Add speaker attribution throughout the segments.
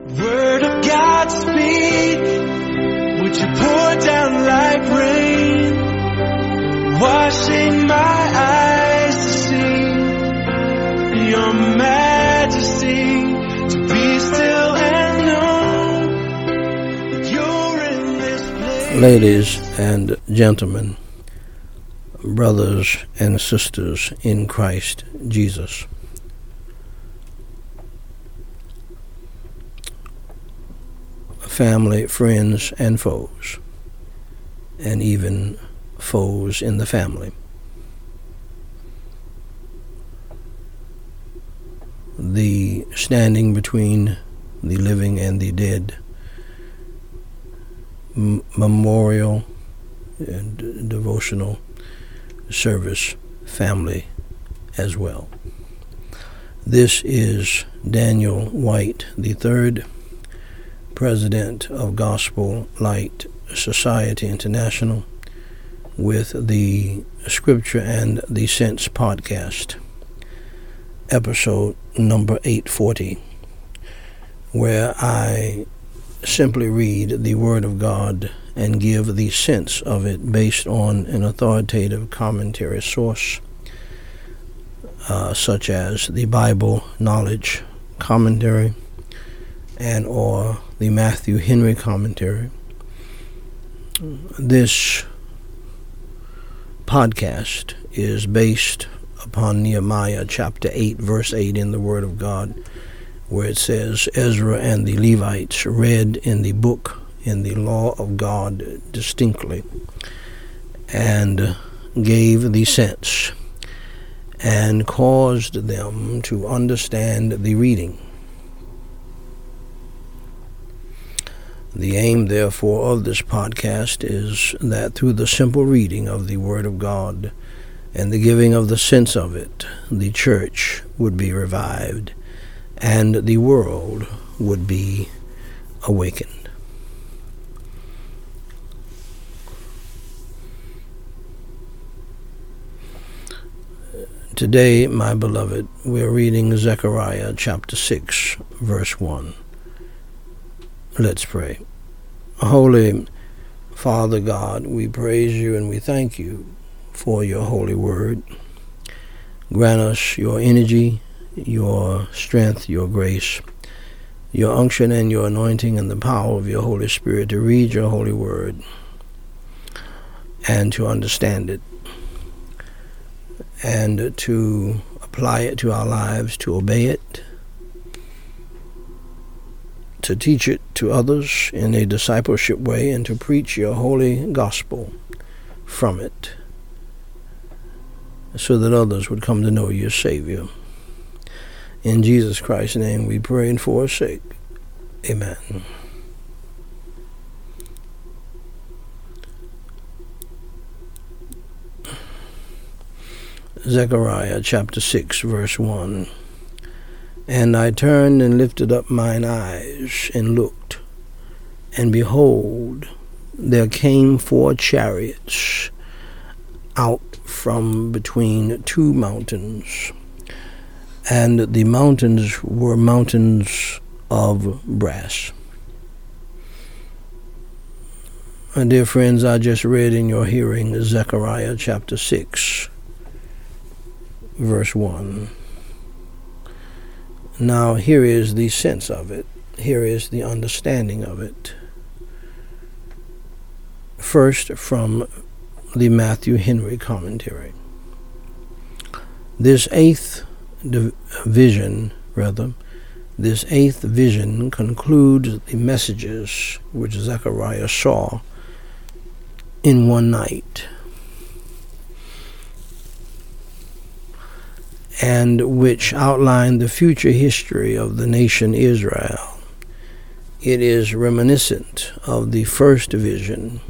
Speaker 1: Word of God speak, would you pour down like rain, washing my eyes to see your majesty, to be still and know that you're in this place.
Speaker 2: Ladies and gentlemen, brothers and sisters in Christ Jesus, family, friends, and foes, and even foes in the family. The standing between the living and the dead memorial and devotional service family as well. This is Daniel White III, President of Gospel Light Society International, with the Scripture and the Sense podcast, episode number 840, where I simply read the Word of God and give the sense of it based on an authoritative commentary source, such as the Bible Knowledge Commentary and or the Matthew Henry Commentary. This podcast is based upon Nehemiah chapter 8, verse 8 in the Word of God, where it says, Ezra and the Levites read in the book, in the law of God distinctly, and gave the sense, and caused them to understand the reading. The aim, therefore, of this podcast is that through the simple reading of the Word of God and the giving of the sense of it, the church would be revived and the world would be awakened. Today, my beloved, we're reading Zechariah chapter 6, verse 1. Let's pray. Holy Father God, we praise you and we thank you for your holy word. Grant us your energy, your strength, your grace, your unction and your anointing and the power of your Holy Spirit to read your holy word and to understand it and to apply it to our lives, to obey it, to teach it to others in a discipleship way, and to preach your holy gospel from it so that others would come to know your Savior. In Jesus Christ's name we pray and forsake. Amen. Zechariah chapter 6, verse 1. And I turned and lifted up mine eyes and looked, and behold, there came 4 chariots out from between 2 mountains, and the mountains were mountains of brass. And dear friends, I just read in your hearing Zechariah chapter 6, verse 1. Now here is the sense of it. Here is the understanding of it. First, from the Matthew Henry commentary. This eighth vision concludes the messages which Zechariah saw in one night, and which outline the future history of the nation Israel. It is reminiscent of the first vision,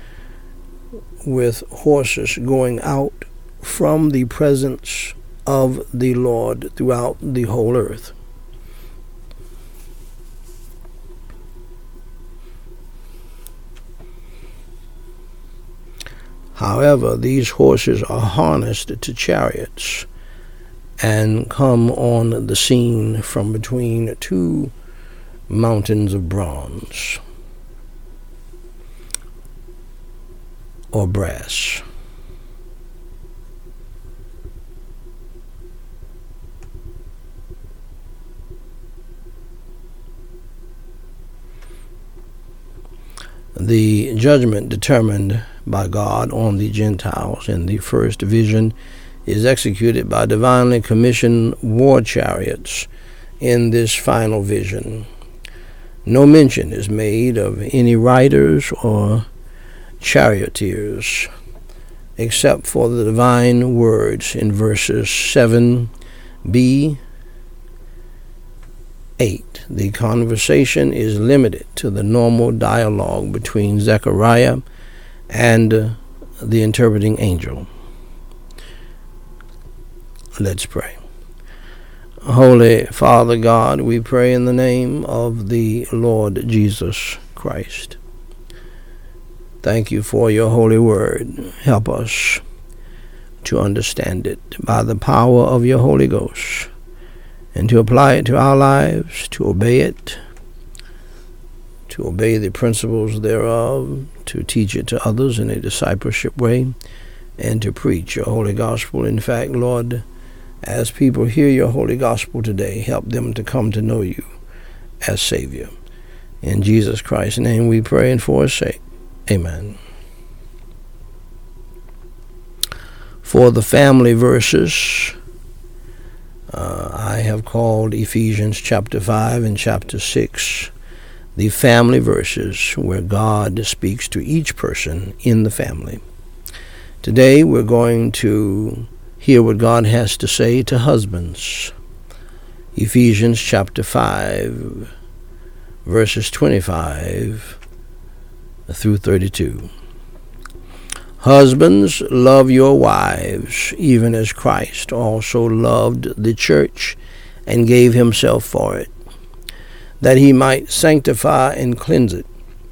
Speaker 2: with horses going out from the presence of the Lord throughout the whole earth. However, these horses are harnessed to chariots and come on the scene from between 2 mountains of bronze or brass. The judgment determined by God on the Gentiles in the first vision is executed by divinely commissioned war chariots in this final vision. No mention is made of any riders or charioteers except for the divine words in verses 7b, 8. The conversation is limited to the normal dialogue between Zechariah and the interpreting angel. Let's pray. Holy Father God, we pray in the name of the Lord Jesus Christ. Thank you for your holy word. Help us to understand it by the power of your Holy Ghost, and to apply it to our lives, to obey it, to obey the principles thereof, to teach it to others in a discipleship way, and to preach your holy gospel. In fact, Lord, as people hear your holy gospel today, help them to come to know you as Savior. In Jesus Christ's name we pray and for his sake. Amen. For the family verses, I have called Ephesians chapter 5 and chapter 6 the family verses where God speaks to each person in the family. Today we're going to hear what God has to say to husbands. Ephesians chapter 5, verses 25 through 32. Husbands, love your wives, even as Christ also loved the church and gave himself for it, that he might sanctify and cleanse it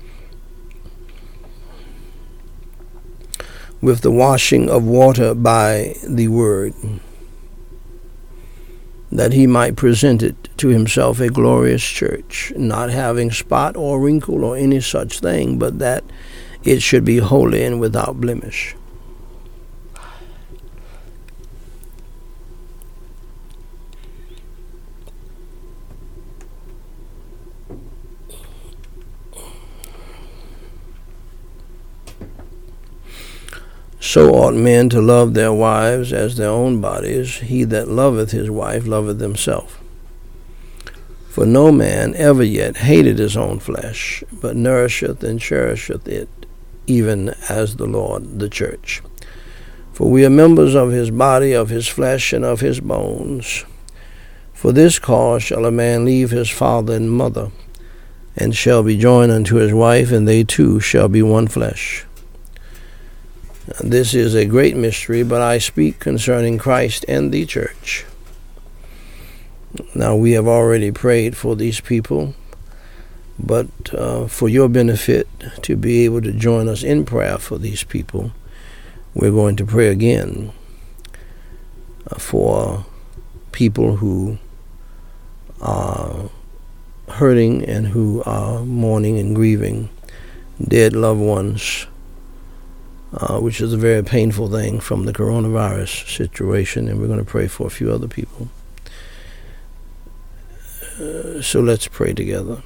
Speaker 2: with the washing of water by the word, that he might present it to himself a glorious church, not having spot or wrinkle or any such thing, but that it should be holy and without blemish. So ought men to love their wives as their own bodies. He that loveth his wife loveth himself. For no man ever yet hated his own flesh, but nourisheth and cherisheth it, even as the Lord the church. For we are members of his body, of his flesh, and of his bones. For this cause shall a man leave his father and mother, and shall be joined unto his wife, and they two shall be one flesh. This is a great mystery, but I speak concerning Christ and the church. Now we have already prayed for these people, but for your benefit to be able to join us in prayer for these people, we're going to pray again for people who are hurting and who are mourning and grieving dead loved ones, which is a very painful thing from the coronavirus situation, and we're going to pray for a few other people. So let's pray together.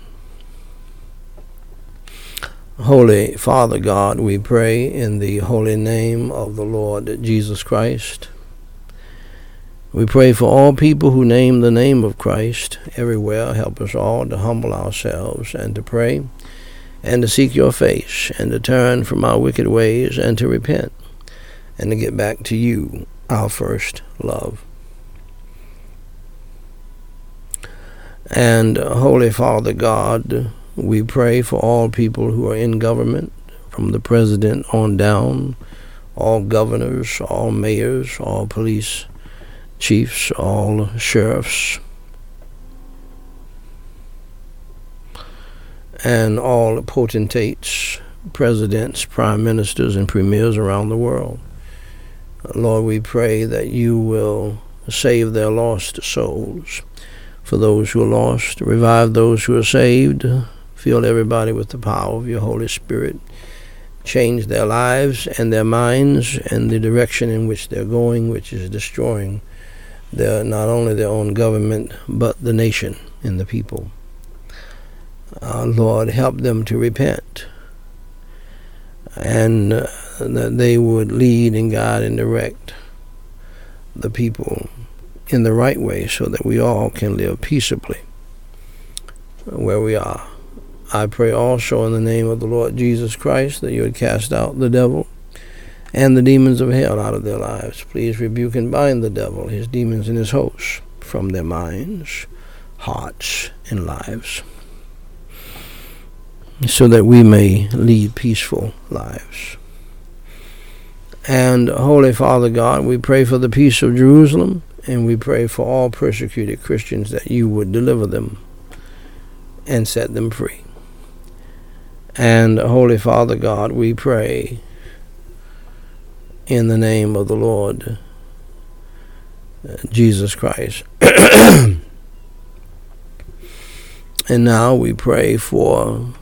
Speaker 2: Holy Father God, we pray in the holy name of the Lord Jesus Christ. We pray for all people who name the name of Christ everywhere. Help us all to humble ourselves and to pray and to seek your face and to turn from our wicked ways and to repent and to get back to you, our first love. And Holy Father God, we pray for all people who are in government, from the president on down, all governors, all mayors, all police chiefs, all sheriffs, and all potentates, presidents, prime ministers, and premiers around the world. Lord, we pray that you will save their lost souls. for those who are lost. Revive those who are saved. Fill everybody with the power of your Holy Spirit. Change their lives and their minds and the direction in which they're going, which is destroying not only their own government, but the nation and the people. Lord, help them to repent, and that they would lead and guide and direct the people in the right way so that we all can live peaceably where we are. I pray also in the name of the Lord Jesus Christ that you would cast out the devil and the demons of hell out of their lives. Please rebuke and bind the devil, his demons and his hosts from their minds, hearts, and lives, so that we may lead peaceful lives. And Holy Father God, we pray for the peace of Jerusalem, and we pray for all persecuted Christians that you would deliver them and set them free. And Holy Father God, we pray in the name of the Lord Jesus Christ. And now we pray for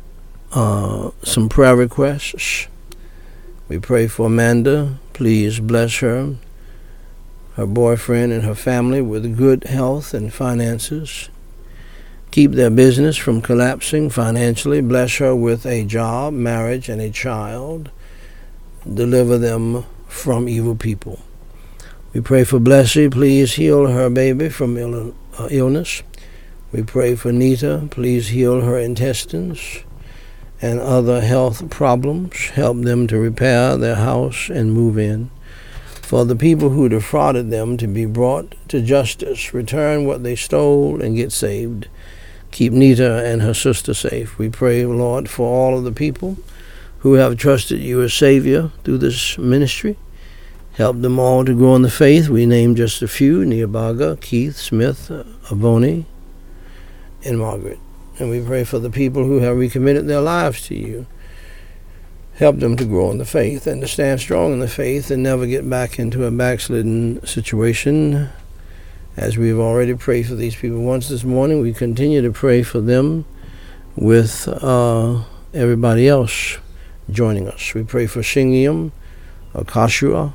Speaker 2: some prayer requests. We pray for Amanda. Please bless her boyfriend, and her family with good health and finances. Keep their business from collapsing financially. Bless her with a job, marriage, and a child. Deliver them from evil people. We pray for Blessy. Please heal her baby from illness. We pray for Nita. Please heal her intestines and other health problems. Help them to repair their house and move in. For the people who defrauded them to be brought to justice, return what they stole and get saved. Keep Nita and her sister safe. We pray, Lord, for all of the people who have trusted you as Savior through this ministry. Help them all to grow in the faith. We name just a few: Niabaga, Keith, Smith, Avoni, and Margaret. And we pray for the people who have recommitted their lives to you. Help them to grow in the faith and to stand strong in the faith and never get back into a backslidden situation. As we've already prayed for these people once this morning, we continue to pray for them with everybody else joining us. We pray for Shingiam, Akashua,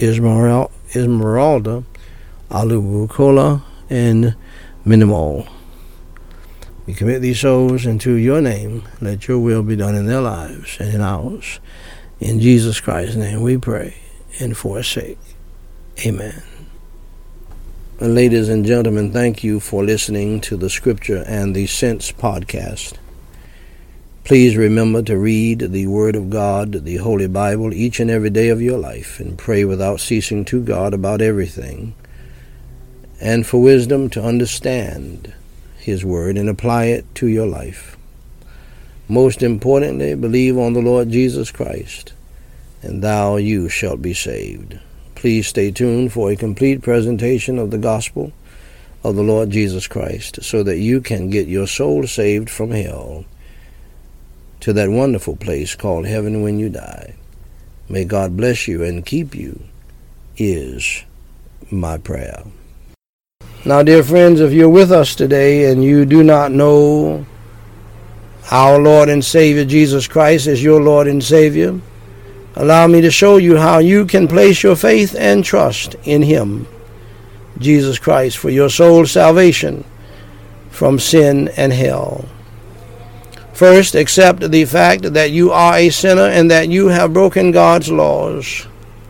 Speaker 2: Esmeralda, Alubukola, and Minimal. We commit these souls into your name. Let your will be done in their lives and in ours. In Jesus Christ's name we pray and for his sake. Amen. And ladies and gentlemen, thank you for listening to the Scripture and the Sense podcast. Please remember to read the Word of God, the Holy Bible, each and every day of your life, and pray without ceasing to God about everything, and for wisdom to understand his Word and apply it to your life. Most importantly, believe on the Lord Jesus Christ, and you shalt be saved. Please stay tuned for a complete presentation of the gospel of the Lord Jesus Christ, so that you can get your soul saved from hell to that wonderful place called heaven when you die. May God bless you and keep you, is my prayer. Now, dear friends, if you're with us today and you do not know our Lord and Savior Jesus Christ as your Lord and Savior, allow me to show you how you can place your faith and trust in him, Jesus Christ, for your soul's salvation from sin and hell. First, accept the fact that you are a sinner and that you have broken God's laws.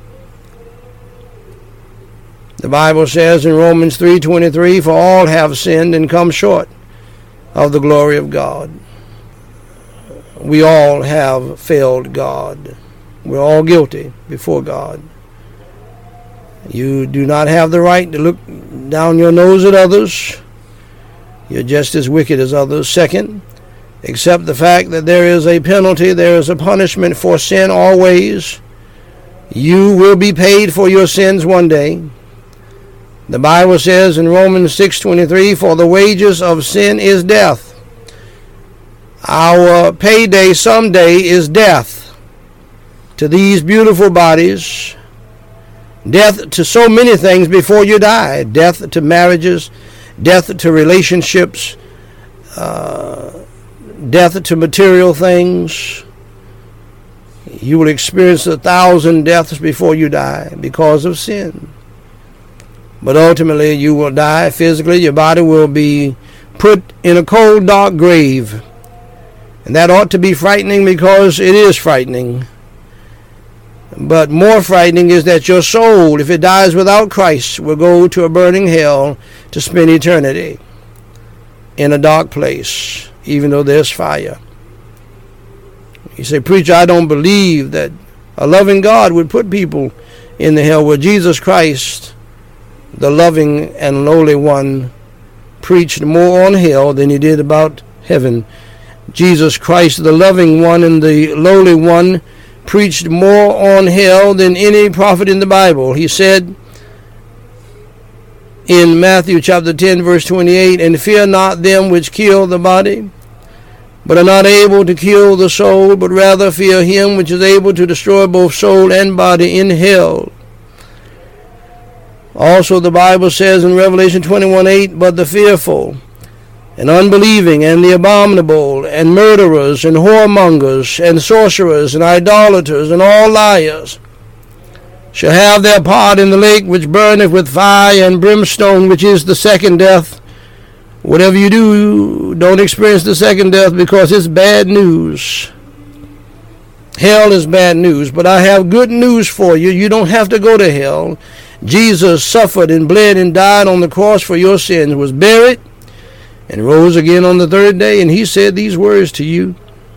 Speaker 2: The Bible says in Romans 3:23, "For all have sinned and come short of the glory of God." We all have failed God. We're all guilty before God. You do not have the right to look down your nose at others. You're just as wicked as others. Second, accept the fact that there is a penalty, there is a punishment for sin always. You will be paid for your sins one day. The Bible says in Romans 6:23, "For the wages of sin is death." Our payday someday is death to these beautiful bodies, death to so many things before you die, death to marriages death to relationships, death to material things. You will experience 1,000 deaths before you die because of sin. But ultimately you will die physically. Your body will be put in a cold, dark grave. And that ought to be frightening, because it is frightening. But more frightening is that your soul, if it dies without Christ, will go to a burning hell to spend eternity in a dark place, even though there's fire. You say, preacher, I don't believe that a loving God would put people in the hell. Well, Jesus Christ, the loving and lowly one, preached more on hell than he did about heaven. Jesus Christ, the loving one and the lowly one, preached more on hell than any prophet in the Bible. He said in Matthew chapter 10, verse 28, and fear not them which kill the body, but are not able to kill the soul, but rather fear him which is able to destroy both soul and body in hell. Also the Bible says in Revelation 21:8, but the fearful and unbelieving and the abominable and murderers and whoremongers and sorcerers and idolaters and all liars shall have their part in the lake which burneth with fire and brimstone, which is the second death. Whatever you do, don't experience the second death, because it's bad news. Hell is bad news, but I have good news for you. You don't have to go to hell. Jesus suffered and bled and died on the cross for your sins, was buried, and rose again on the third day. And he said these words to you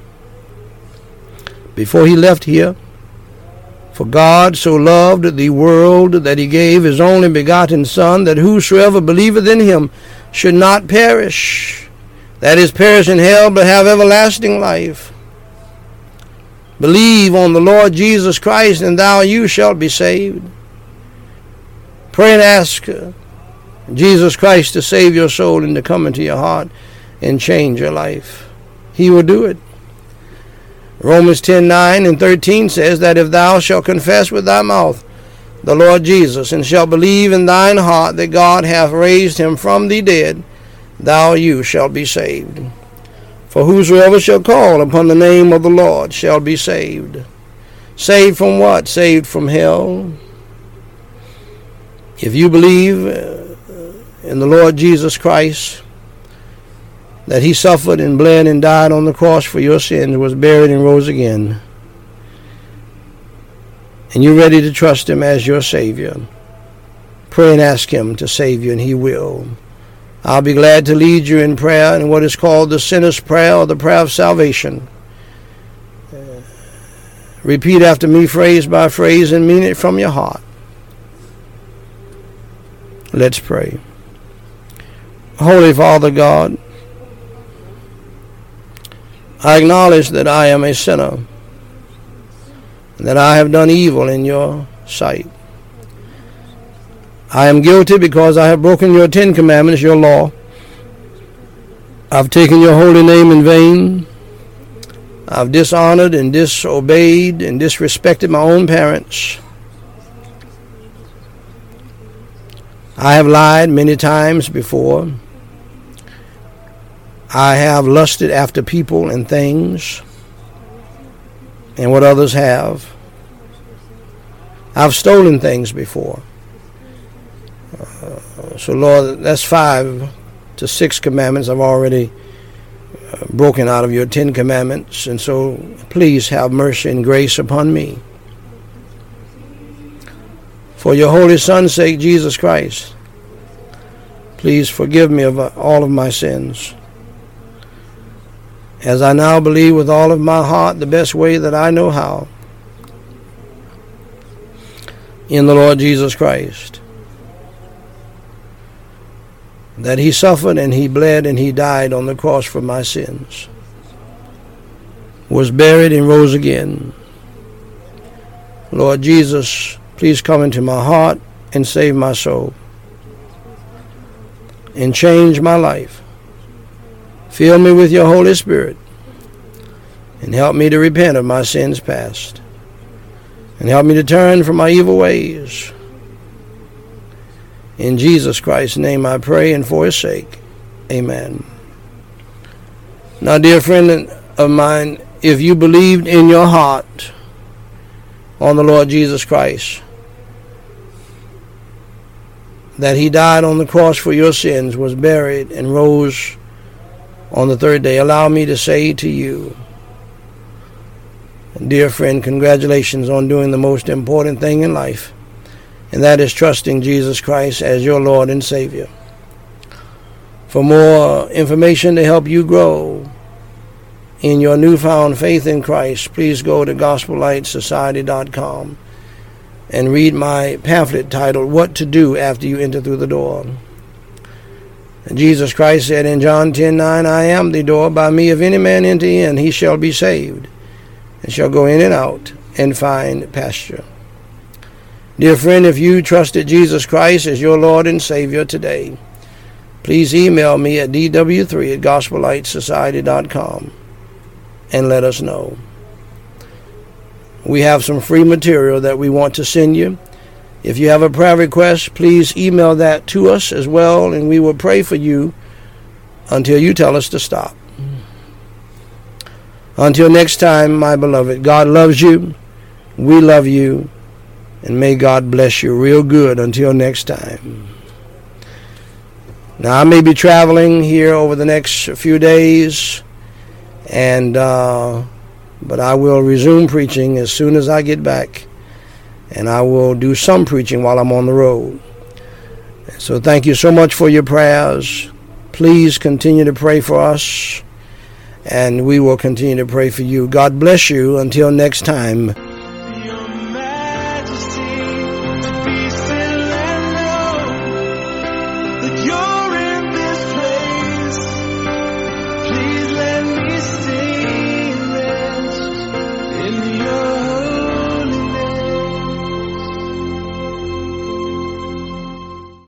Speaker 2: before he left here. For God so loved the world that he gave his only begotten Son, that whosoever believeth in him should not perish, that is, perish in hell, but have everlasting life. Believe on the Lord Jesus Christ, and you shalt be saved. Pray and ask Jesus Christ to save your soul and to come into your heart and change your life. He will do it. Romans 10:9 and 13 says that if thou shalt confess with thy mouth the Lord Jesus, and shalt believe in thine heart that God hath raised him from the dead, you shalt be saved. For whosoever shall call upon the name of the Lord shall be saved. Saved from what? Saved from hell. If you believe in the Lord Jesus Christ, that he suffered and bled and died on the cross for your sins, was buried and rose again, and you're ready to trust him as your Savior, pray and ask him to save you, and he will. I'll be glad to lead you in prayer in what is called the sinner's prayer, or the prayer of salvation. Repeat after me, phrase by phrase, and mean it from your heart. Let's pray. Holy Father God, I acknowledge that I am a sinner, and that I have done evil in your sight. I am guilty because I have broken your 10 commandments, your law. I've taken your holy name in vain. I've dishonored and disobeyed and disrespected my own parents. I have lied many times before. I have lusted after people and things and what others have. I've stolen things before. So Lord, that's 5 to 6 commandments I've already broken out of your 10 commandments. And so please have mercy and grace upon me. For your holy Son's sake, Jesus Christ, please forgive me of all of my sins. As I now believe with all of my heart, the best way that I know how, in the Lord Jesus Christ, that he suffered and he bled and he died on the cross for my sins, was buried and rose again. Lord Jesus, please come into my heart and save my soul and change my life. Fill me with your Holy Spirit and help me to repent of my sins past, and help me to turn from my evil ways In Jesus Christ's name I pray, and for his sake, amen. Now, dear friend of mine, if you believed in your heart on the Lord Jesus Christ, that he died on the cross for your sins, was buried, and rose on the third day, allow me to say to you, dear friend, congratulations on doing the most important thing in life, and that is trusting Jesus Christ as your Lord and Savior. For more information to help you grow in your newfound faith in Christ, please go to GospelLightSociety.com and read my pamphlet titled, What to Do After You Enter Through the Door. And Jesus Christ said in John 10:9, I am the door. By me if any man enter in, he shall be saved, and shall go in and out and find pasture. Dear friend, if you trusted Jesus Christ as your Lord and Savior today, please email me at dw3@GospelLightSociety.com and let us know. We have some free material that we want to send you. If you have a prayer request, please email that to us as well, and we will pray for you until you tell us to stop. Until next time, my beloved, God loves you, we love you, and may God bless you real good until next time. Now, I may be traveling here over the next few days, and but I will resume preaching as soon as I get back, and I will do some preaching while I'm on the road. So thank you so much for your prayers. Please continue to pray for us, and we will continue to pray for you. God bless you until next time.